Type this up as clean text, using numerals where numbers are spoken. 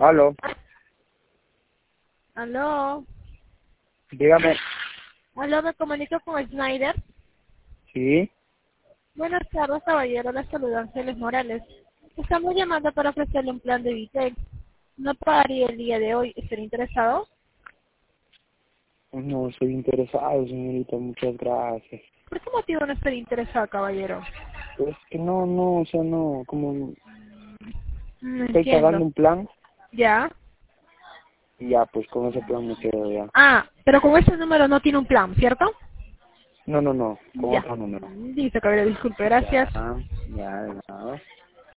Aló, Aló. dígame. Aló, me comunico con Snyder. Sí, Buenas tardes, caballero. La saluda Ángeles Morales. Estamos llamando para ofrecerle un plan de Vitel. No pagaría el día de hoy. ¿Estaría interesado? no estoy interesado, señorita, muchas gracias. ¿Por qué motivo no estaría interesado, caballero? Pues que no, o sea, no, como No estoy pagando entiendo. un plan ¿Ya? y ya, pues con ese plan me quedo ya. Ah, pero con ese número no tiene un plan, ¿cierto? No, con Ya. otro número. Listo, caballero. Disculpe, gracias. Ya, de nada.